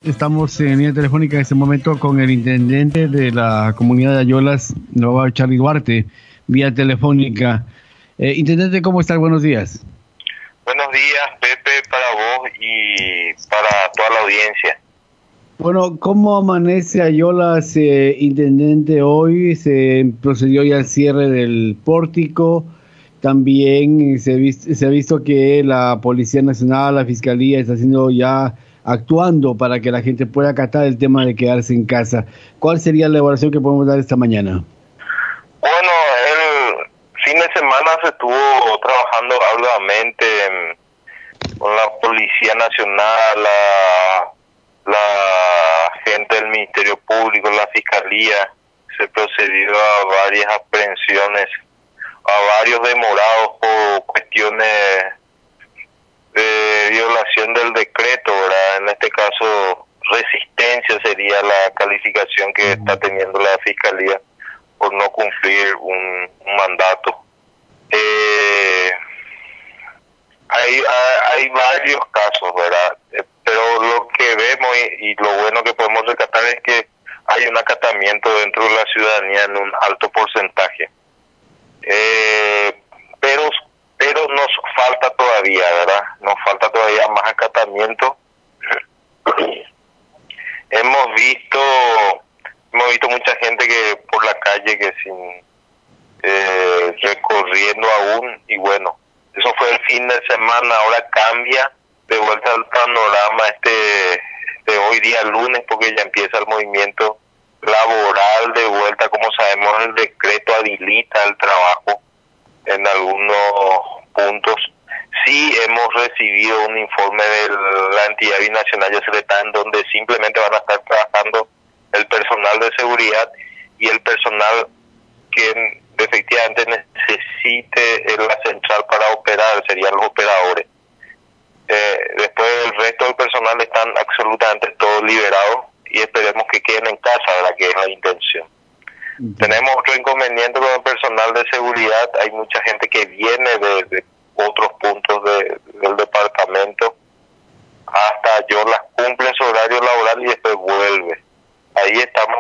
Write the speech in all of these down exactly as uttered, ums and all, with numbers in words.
Estamos en línea telefónica en este momento con el intendente de la comunidad de Ayolas, Nueva Charly Duarte, vía telefónica. Eh, intendente, ¿cómo estás? Buenos días. Buenos días, Pepe, para vos y para toda la audiencia. Bueno, ¿cómo amanece Ayolas, eh, intendente? Hoy se procedió ya al cierre del pórtico. También se, vis- se ha visto que la Policía Nacional, la Fiscalía está haciendo ya, actuando para que la gente pueda acatar el tema de quedarse en casa. ¿Cuál sería la evaluación que podemos dar esta mañana? Bueno, el fin de semana se estuvo trabajando arduamente en- con la Policía Nacional, la, la gente del Ministerio Público, la Fiscalía. Se procedió a varias aprehensiones, a varios demorados por cuestiones de violación del decreto, ¿verdad? En este caso, resistencia sería la calificación que está teniendo la Fiscalía por no cumplir un, un mandato. Eh, hay, hay, hay varios casos, ¿verdad? Eh, pero lo que vemos y, y lo bueno que podemos rescatar es que hay un acatamiento dentro de la ciudadanía en un alto porcentaje. Eh, pero pero nos falta todavía, ¿verdad? Nos falta todavía más acatamiento. hemos visto hemos visto mucha gente que por la calle que sin eh, recorriendo aún, y bueno, eso fue el fin de semana. Ahora cambia de vuelta al panorama este de hoy día lunes, porque ya empieza el movimiento laboral de vuelta. Como sabemos, el decreto habilita el trabajo en algunos puntos. Sí hemos recibido un informe de la entidad binacional de Yacyretá, en donde simplemente van a estar trabajando el personal de seguridad y el personal que efectivamente necesite la central para operar, serían los operadores. Eh, después el resto del personal están absolutamente todos liberados y esperemos que queden en casa, ¿verdad? Que es la intención. Uh-huh. Tenemos otro inconveniente con el personal de seguridad. Hay mucha gente que viene de, de otros puntos de, del departamento hasta Ayolas, cumple su horario laboral y después vuelve. Ahí estamos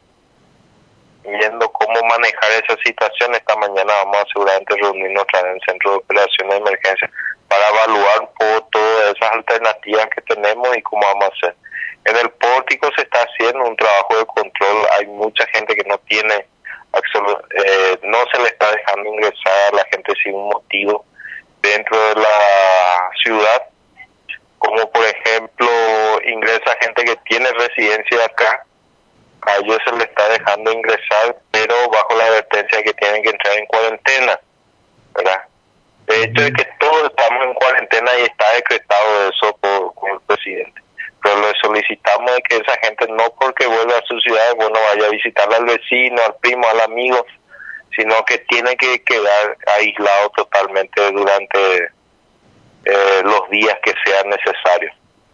viendo cómo manejar esa situación. Esta mañana vamos a seguramente reunirnos otra vez en el Centro de Operaciones de Emergencia para evaluar un poco todas esas alternativas que tenemos y cómo vamos a hacer. En el pórtico se está haciendo un trabajo de control. Hay mucha gente que no tiene, absolut, eh, no se le está dejando ingresar a la gente sin un motivo dentro de la ciudad. Como por ejemplo, ingresa gente que tiene residencia acá, a ellos se le está dejando ingresar, pero bajo la advertencia de que tienen que entrar en cuarentena, ¿verdad? De hecho, es que todos estamos en cuarentena y está decretado eso por, por el presidente. Pero le solicitamos de que esa gente, no porque vuelva a su ciudad, bueno, vaya a visitar al vecino, al primo, al amigo, sino que tiene que quedar aislado totalmente durante eh, los días que sean necesarios.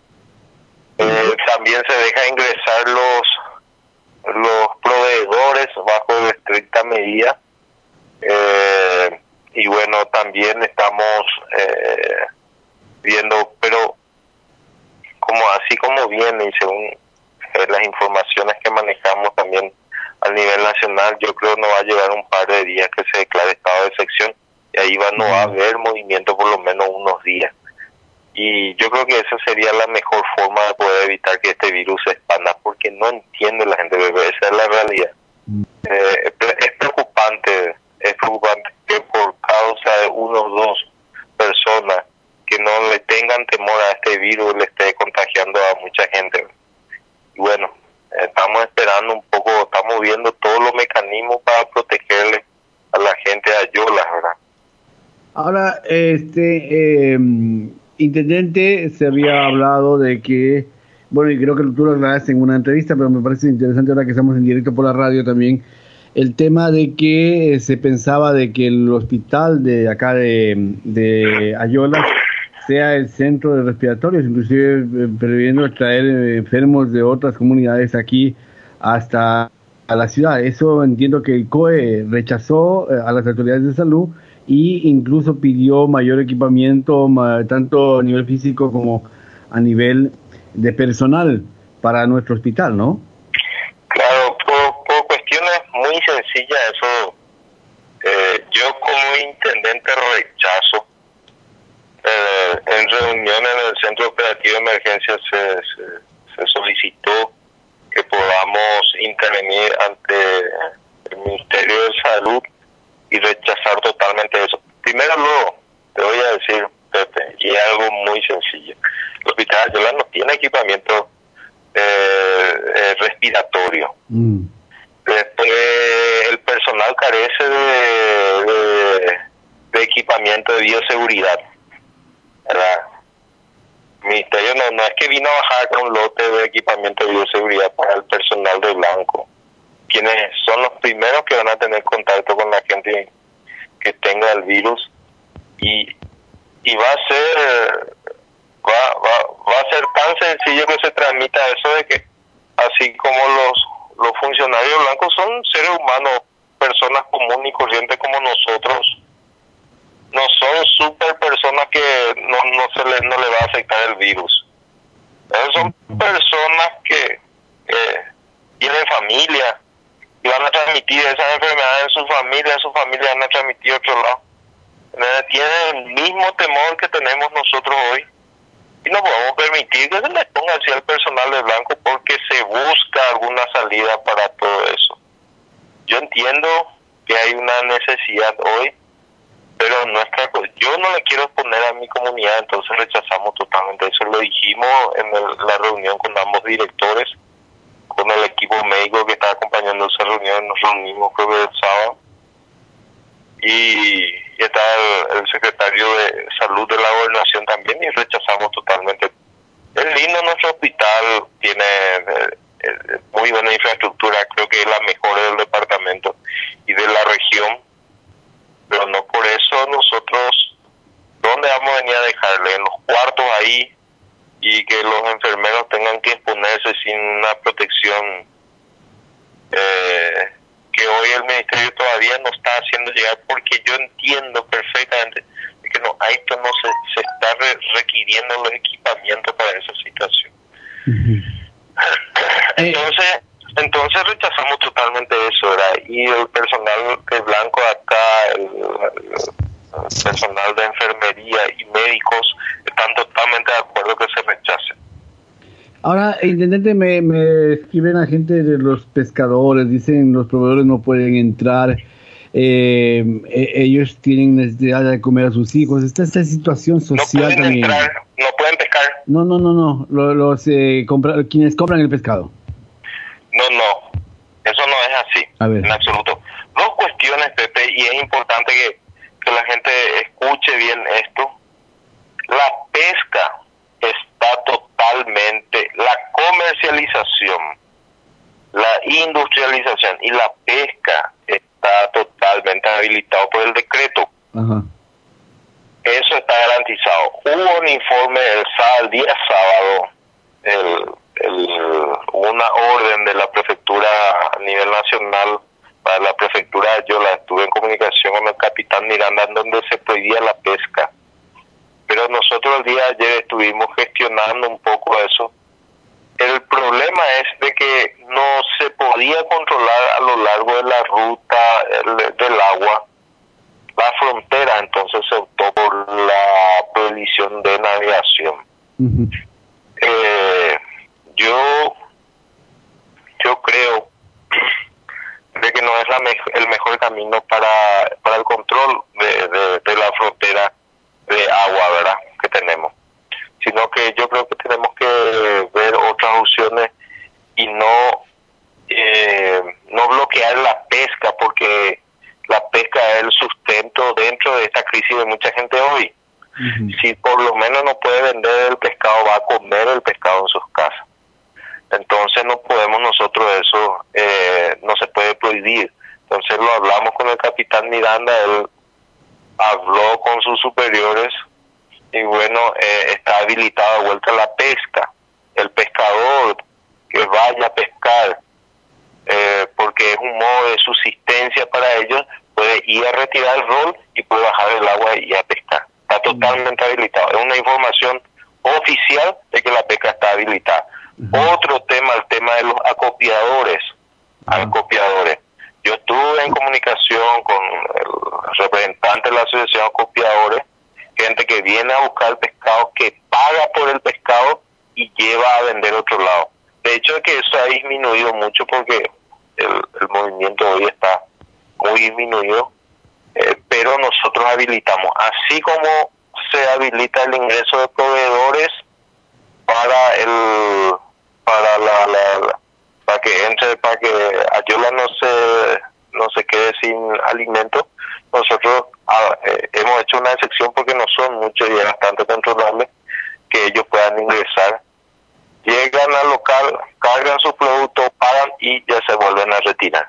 Eh, también se deja ingresar los los proveedores bajo estricta medida, eh, y bueno, también estamos eh, viendo, pero como así como viene y según eh, las informaciones que manejamos también a nivel nacional, yo creo no va a llevar un par de días que se declare estado de excepción y ahí va, no va a haber movimiento por lo menos unos días. Y yo creo que esa sería la mejor forma de poder evitar que este virus se expanda, porque no entiende la gente, bebé, esa es la realidad. Eh, es preocupante, es preocupante que por causa de uno o dos personas que no le tengan temor a este virus le esté contagiando a mucha gente. Y bueno, estamos esperando un poco, estamos viendo todos los mecanismos para protegerle a la gente de Ayolas, ¿verdad? Ahora, este... Eh... Intendente, se había hablado de que, bueno, y creo que tú lo aclaraste en una entrevista, pero me parece interesante ahora que estamos en directo por la radio también, el tema de que se pensaba de que el hospital de acá de, de Ayolas sea el centro de respiratorios, inclusive previendo traer enfermos de otras comunidades aquí hasta a la ciudad. Eso entiendo que el C O E rechazó a las autoridades de salud y incluso pidió mayor equipamiento, tanto a nivel físico como a nivel de personal. para nuestro hospital, ¿no? Claro, por, por cuestiones muy sencillas, eso eh, yo como intendente rechazo. Eh, en reunión en el Centro Operativo de Emergencia se, se, se solicitó que podamos intervenir ante el Ministerio de Salud y rechazar totalmente eso. Primero luego, te voy a decir, Pepe, y es algo muy sencillo. El Hospital Ayala no tiene equipamiento eh, eh, respiratorio. Mm. Después, el personal carece de, de, de equipamiento de bioseguridad, ¿verdad? El Ministerio no, no es que vino a bajar con un lote de equipamiento de bioseguridad para el personal de Blanco, quienes son los primeros que van a tener contacto con la gente que tenga el virus, y y va a ser va, va, va a ser tan sencillo que se transmita eso de que así como los los funcionarios blancos son seres humanos, personas comunes y corrientes como nosotros, no son super personas que no no se le, no le va a afectar el virus. Esos son personas que eh, tienen familia y van a transmitir esas enfermedades en su familia, en su familia van a transmitir a otro lado. Tienen el mismo temor que tenemos nosotros hoy y no podemos permitir que se les ponga así al personal de Blanco porque se busca alguna salida para todo eso. Yo entiendo que hay una necesidad hoy, pero nuestra yo no le quiero exponer a mi comunidad, entonces rechazamos totalmente eso. Lo dijimos en el, la reunión con ambos directores, con el equipo médico que está acompañando esa reunión, nos reunimos creo que el sábado, y, y está el, el secretario de salud de la gobernación también, y rechazamos totalmente. Es lindo nuestro hospital, tiene eh, eh, muy buena infraestructura, creo que es la mejor del departamento y de la región, pero no por eso nosotros, ¿dónde vamos a venir a dejarle? En los cuartos ahí, y que los enfermeros tengan que exponerse sin una protección eh, que hoy el Ministerio todavía no está haciendo llegar, porque yo entiendo perfectamente que no, esto no se, se está re requiriendo los equipamientos para esa situación. Uh-huh. Entonces, entonces rechazamos totalmente eso, ¿verdad? Y el personal de Blanco acá, el, el personal de enfermería y médicos están totalmente de acuerdo que se rechace. Ahora, intendente, me, me escriben a gente de los pescadores, dicen los proveedores no pueden entrar, eh, eh, ellos tienen necesidad de comer a sus hijos. Está esta situación social no pueden también. Entrar, no pueden pescar. No, no, no, no, los, los eh, compra, quienes compran el pescado. No, no, eso no es así, a ver. En absoluto. Dos cuestiones, Pepe, y es importante que, que la gente escuche bien esto. La pesca está totalmente, la comercialización, la industrialización y la pesca está totalmente habilitado por el decreto. Ajá. Eso está garantizado. Hubo un informe el, el día sábado, el, el, una orden de la prefectura a nivel nacional para la prefectura. Yo la estuve en comunicación con el capitán Miranda, en donde se prohibía la pesca. Pero nosotros el día de ayer estuvimos gestionando un poco eso. El problema es de que no se podía controlar a lo largo de la ruta el, del agua la frontera, entonces se optó por la prohibición de navegación. Uh-huh. eh, yo yo creo de que no es la me el mejor camino para para el control de, de, de la frontera de agua, ¿verdad?, que tenemos, sino que yo creo que tenemos que ver otras opciones y no eh, no bloquear la pesca, porque la pesca es el sustento dentro de esta crisis de mucha gente hoy. Uh-huh. Si por lo menos no puede vender el pescado, va a comer el pescado en sus casas. Entonces no podemos nosotros eso, eh, no se puede prohibir. Entonces lo hablamos con el capitán Miranda, él habló con sus superiores y bueno, eh, está habilitada de vuelta la pesca. El pescador que vaya a pescar, eh, porque es un modo de subsistencia para ellos, puede ir a retirar el rol y puede bajar el agua y ir a pescar. Está totalmente habilitado. Es una información oficial de que la pesca está habilitada. Uh-huh. Otro tema, el tema de los acopiadores, uh-huh. acopiadores. Yo estuve en comunicación con el representante de la Asociación de Acopiadores, gente que viene a buscar el pescado, que paga por el pescado y lleva a vender a otro lado. De hecho, es que eso ha disminuido mucho porque el, el movimiento hoy está muy disminuido, eh, pero nosotros habilitamos, así como se habilita el ingreso de proveedores para el para la, la, la para que entre, para que Ayola no se no se quede sin alimento. Nosotros ah, eh, hemos hecho una excepción porque no son muchos y es bastante controlable que ellos puedan ingresar, llegan al local, cargan su producto, pagan y ya se vuelven a retirar.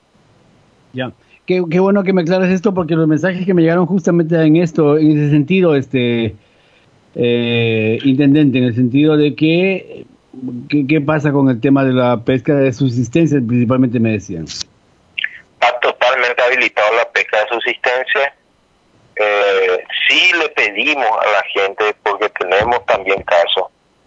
Ya, qué, qué bueno que me aclares esto, porque los mensajes que me llegaron justamente en esto, en ese sentido, este eh, intendente, en el sentido de que ¿Qué, ¿Qué pasa con el tema de la pesca de subsistencia? Principalmente me decían. Está totalmente habilitado la pesca de subsistencia. Eh, sí le pedimos a la gente, porque tenemos también casos,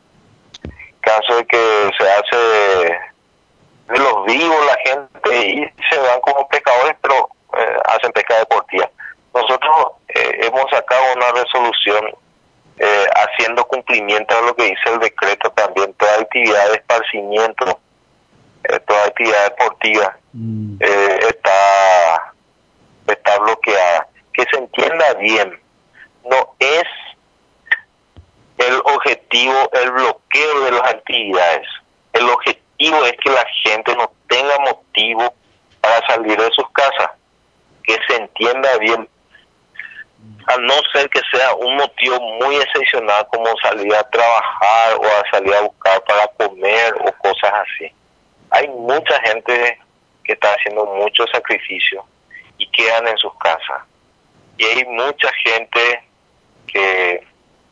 casos de que se hace de, de los vivos la gente y se van como pescadores, pero eh, hacen pesca deportiva. Nosotros eh, hemos sacado una resolución Eh, haciendo cumplimiento de lo que dice el decreto también. Toda actividad de esparcimiento, eh, toda actividad deportiva mm. eh, está está bloqueada. Que se entienda bien, no es el objetivo el bloqueo de las actividades, el objetivo es que la gente no tenga motivo para salir de sus casas. Que se entienda bien, a no ser que sea un motivo muy excepcional como salir a trabajar o a salir a buscar para comer o cosas así. Hay mucha gente que está haciendo mucho sacrificio y quedan en sus casas. Y hay mucha gente que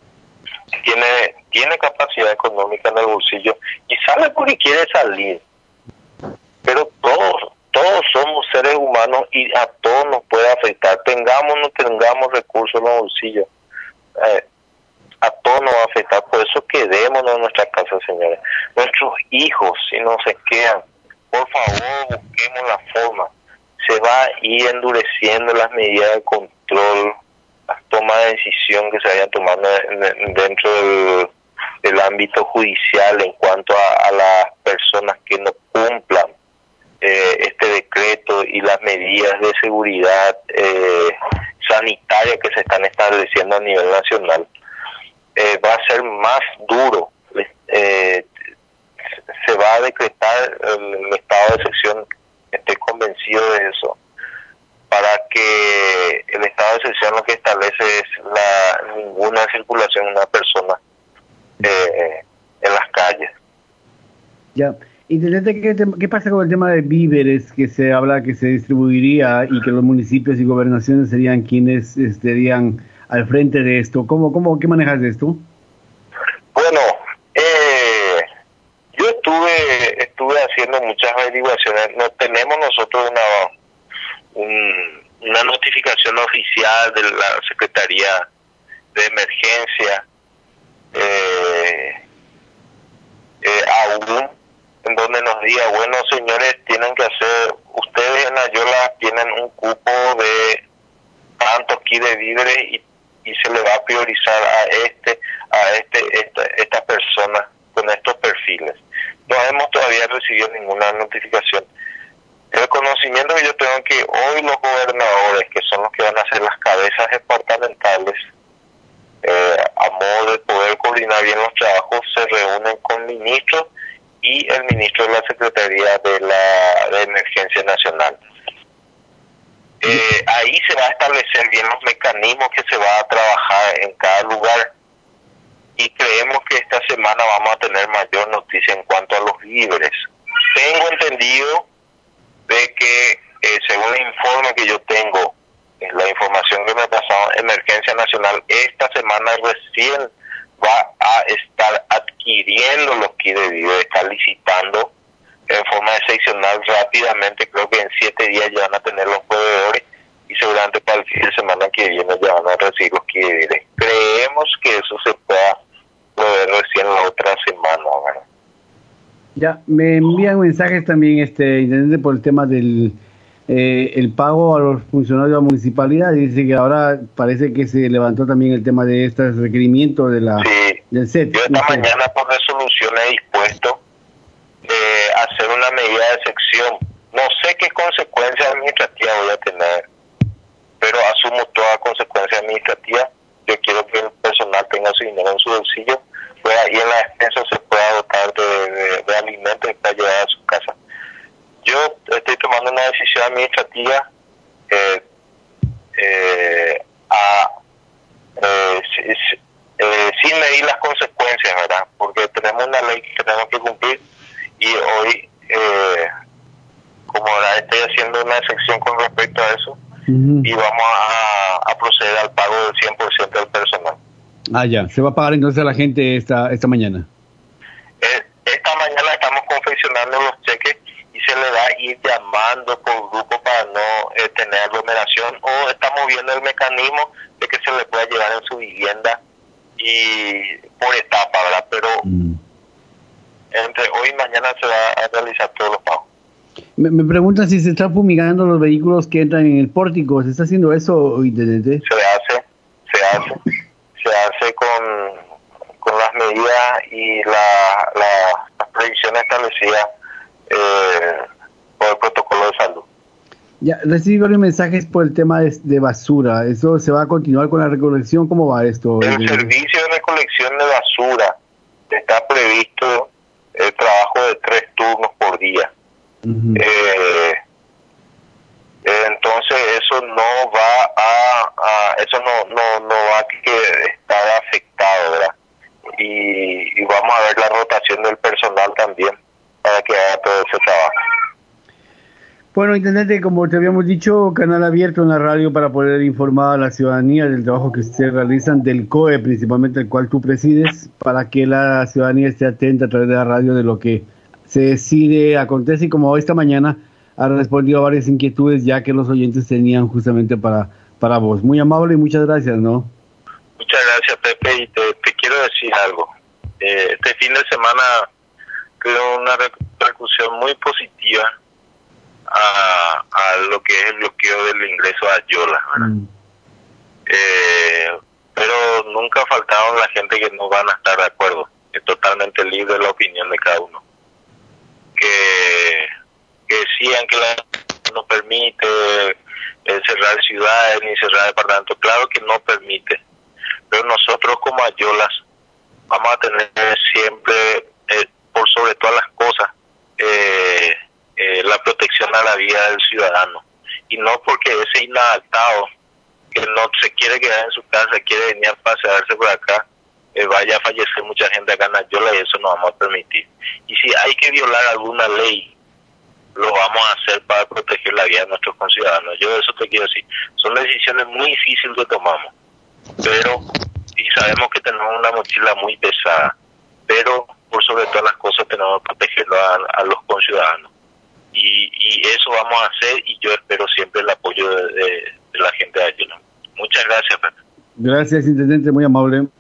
tiene, tiene capacidad económica en el bolsillo y sale porque quiere salir. Pero todos Todos somos seres humanos y a todos nos puede afectar. Tengamos o no tengamos recursos en los bolsillos. Eh, a todos nos va a afectar. Por eso quedémonos en nuestra casa, señores. Nuestros hijos, si no se quedan, por favor, busquemos la forma. Se va a ir endureciendo las medidas de control, las tomas de decisión que se vayan tomando dentro del, del ámbito judicial en cuanto a, a las personas que no cumplan Eh, este decreto y las medidas de seguridad eh, sanitaria que se están estableciendo a nivel nacional. Eh, va a ser más duro, eh, se va a decretar el estado de excepción, estoy convencido de eso, para que el estado de excepción lo que establece es la ninguna circulación de una persona eh, en las calles. Ya. Intendente, ¿qué, ¿qué pasa con el tema de víveres que se habla que se distribuiría y que los municipios y gobernaciones serían quienes estarían al frente de esto? ¿Cómo, cómo, qué manejas de esto? Bueno, eh, yo estuve estuve haciendo muchas averiguaciones. No tenemos nosotros una un, una notificación oficial de la Secretaría de Emergencia eh, eh, aún, en donde nos diga, bueno, señores, tienen que hacer, ustedes en Ayola tienen un cupo de tantos kilos de víveres y, y se le va a priorizar a este, a este, esta, esta persona con estos perfiles. No hemos todavía recibido ninguna notificación. El conocimiento que yo tengo es que hoy los gobernadores, que son los que van a ser las cabezas departamentales, eh, a modo de poder coordinar bien los trabajos, se reúnen con ministros y el ministro de la Secretaría de la de Emergencia Nacional. Eh, ahí se va a establecer bien los mecanismos que se va a trabajar en cada lugar y creemos que esta semana vamos a tener mayor noticia en cuanto a los víveres. Tengo entendido de que eh, según el informe que yo tengo, eh, la información que me ha pasado Emergencia Nacional, esta semana recién va a estar adquiriendo los kits de víveres, está licitando en forma excepcional rápidamente. Creo que en siete días ya van a tener los proveedores y seguramente para el fin de semana que viene ya van a recibir los kits de víveres. Creemos que eso se pueda proveer recién la otra semana, ¿verdad? Ya, me envían mensajes también, este, intendente, por el tema del eh, el pago a los funcionarios de la municipalidad. Dice que ahora parece que se levantó también el tema de estos requerimientos de la, sí, del S E T. Yo esta no sé. mañana por resolución he dispuesto eh, hacer una medida de excepción. No sé qué consecuencias administrativas voy a tener, pero asumo toda consecuencia administrativa. Yo quiero que el personal tenga su dinero en su bolsillo, pueda ir en la despensa, se pueda dotar de, de, de alimentos para llevar a su casa. Yo estoy tomando una decisión administrativa eh, eh, a, eh, eh, sin medir las consecuencias, ¿verdad? Porque tenemos una ley que tenemos que cumplir y hoy, eh, como ahora estoy haciendo una excepción con respecto a eso, uh-huh. y vamos a, a proceder al pago del cien por ciento del personal. Ah, ya. ¿Se va a pagar entonces a la gente esta esta mañana? Eh, esta mañana estamos confeccionando los cheques y se le va a ir llamando por grupo para no eh, tener aglomeración, o estamos viendo el mecanismo de que se le pueda llevar en su vivienda y por etapa, ¿verdad? Pero mm. entre hoy y mañana se va a realizar todos los pagos. Me, me preguntan si se están fumigando los vehículos que entran en el pórtico. ¿Se está haciendo eso, intendente? Se hace, se hace, se hace con, con las medidas y la, la, las previsiones establecidas eh, por el protocolo de salud. Ya, recibí varios mensajes por el tema de, de basura. ¿Eso se va a continuar con la recolección? ¿Cómo va esto? El eh, servicio de recolección de basura está previsto el trabajo de tres turnos por día. Uh-huh. eh, entonces eso no va a, a eso no, no, no va a que estar afectado, ¿verdad? Y, y vamos a ver la rotación del personal también para que haga todo ese trabajo. Bueno, intendente, como te habíamos dicho, canal abierto en la radio para poder informar a la ciudadanía del trabajo que se realizan del C O E, principalmente el cual tú presides, para que la ciudadanía esté atenta a través de la radio de lo que se decide, acontece, y como esta mañana ha respondido a varias inquietudes ya que los oyentes tenían justamente para para vos. Muy amable y muchas gracias, ¿no? Muchas gracias, Pepe, y te, te quiero decir algo. Eh, este fin de semana tuve una repercusión muy positiva a, a lo que es el bloqueo del ingreso a Yola, ¿verdad? Mm. Eh, pero nunca faltaron la gente que no van a estar de acuerdo. Es totalmente libre la opinión de cada uno. Que, que decían que la no permite eh, cerrar ciudades ni cerrar departamentos. Claro que no permite, pero nosotros como Ayolas vamos a tener siempre, eh, por sobre todas las cosas, eh, eh, la protección a la vida del ciudadano, y no porque ese inadaptado que no se quiere quedar en su casa, quiere venir a pasearse por acá, eh, vaya a fallecer mucha gente acá en Ayola, y eso no vamos a permitir. Y si hay que violar alguna ley, lo vamos a hacer para proteger la vida de nuestros conciudadanos. Yo eso te quiero decir, son decisiones muy difíciles que tomamos, pero, y sabemos que tenemos una mochila muy pesada, pero por sobre todas las cosas tenemos que protegerlo a, a los conciudadanos. Y, y eso vamos a hacer, y yo espero siempre el apoyo de, de, de la gente de Ayola. Muchas gracias, Pepe. Gracias, intendente, muy amable.